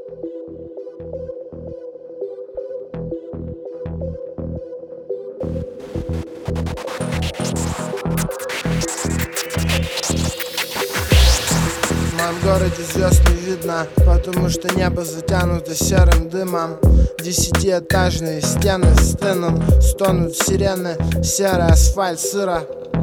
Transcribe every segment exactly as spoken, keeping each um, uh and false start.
В моем городе звезд не видно, потому что небо затянуто серым дымом. Десятиэтажные стены стынут, стонут сирены, серый асфальт сыра.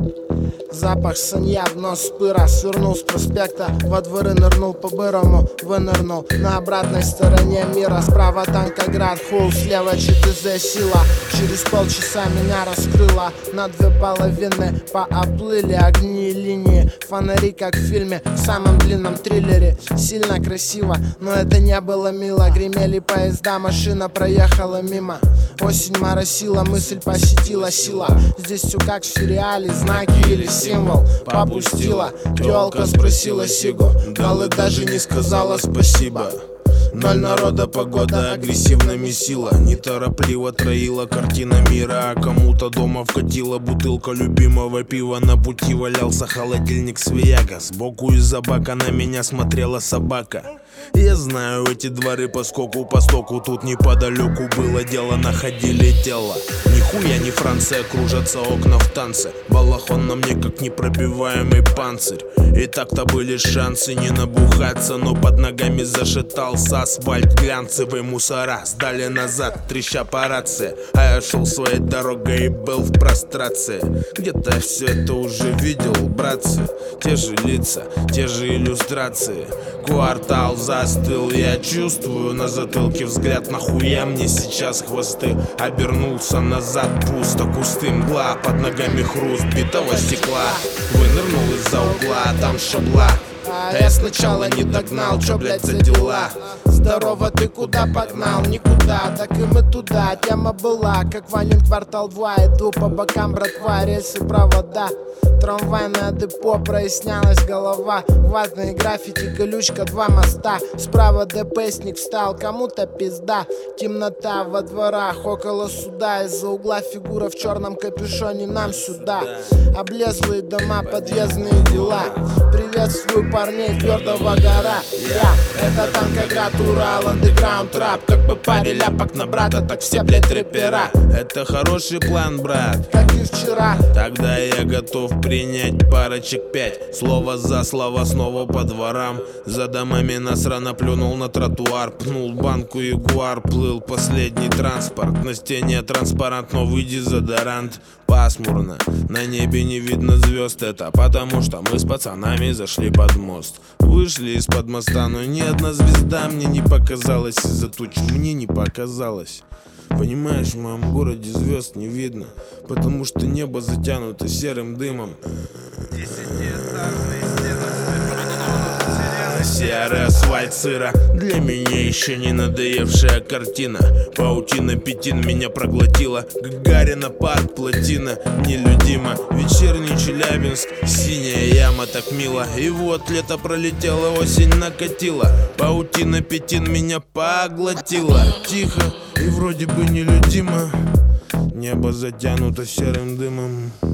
Запах санья в нос пыра. Свернул с проспекта, во дворы нырнул по-бырому. Вынырнул на обратной стороне мира. Справа Танкоград, Хул, слева ЧТЗ сила. Через полчаса меня раскрыло на две половины. Пооплыли огни и линии, фонари как в фильме, в самом длинном триллере. Сильно красиво, но это не было мило. Гремели поезда, машина проехала мимо. Осень моросила, мысль посетила сила. Здесь все как в сериале, знаки или символ. Попустила, тёлка спросила сигу, дал и даже не сказала спасибо. Ноль народа, погода агрессивно месила. Неторопливо троила картина мира. А кому-то дома вкатила бутылка любимого пива. На пути валялся холодильник Свияга. Сбоку из-за бака на меня смотрела собака. Я знаю эти дворы по скоку, по стоку. Тут неподалеку было дело, находили тело. Нихуя не Франция, кружатся окна в танце. Балахон на мне как непробиваемый панцирь. И так-то были шансы не набухаться, но под ногами зашатался асфальт. Глянцевые мусора сдали назад, треща по рации. А я шел своей дорогой и был в прострации. Где-то все это уже видел, братцы. Те же лица, те же иллюстрации. Квартал застыл, я чувствую на затылке взгляд. Нахуя мне сейчас хвосты? Обернулся назад, пусто, кусты, мгла. Под ногами хруст битого стекла. Вынырнул из-за угла, там шабла. А я сначала не догнал, чё, блядь, за дела? Здорово, ты куда погнал? Никуда, так и мы туда. Тема была, как Ванин квартал два. Иду по бокам, братва, рельсы, провода. Трамвайное депо, прояснялась голова. Ватные граффити, колючка, два моста. Справа ДПСник встал, кому-то пизда. Темнота во дворах, около суда. Из-за угла фигура в черном капюшоне, нам сюда. Облезлые дома, подъездные дела. Приветствую парней твердого гора. Я, это Танкоград, Урал, андеграунд, рап. Как бы паре ляпок на брата, так все, блядь, рэпера. Это хороший план, брат, как и вчера. Тогда я готов принять парочек пять. Слово за слово, снова по дворам. За домами насрано плюнул на тротуар. Пнул банку Ягуар, плыл последний транспорт. На стене транспарант, но выйди за дорант. Пасмурно, на небе не видно звезд. Это потому что мы с пацанами зашли под мост. Вышли из-под моста, но ни одна звезда мне не показалась. Из-за туч мне не показалось. Понимаешь, в моем городе звезд не видно, потому что небо затянуто серым дымом. Серый асфальт сыра, для меня еще не надоевшая картина. Паутина пятин меня проглотила. Гагарина парк, плотина, нелюдимо. Вечерний Челябинск, синяя яма, так мило. И вот лето пролетело, осень накатила. Паутина пятин меня поглотила. Тихо и вроде бы нелюдимо. Небо затянуто серым дымом.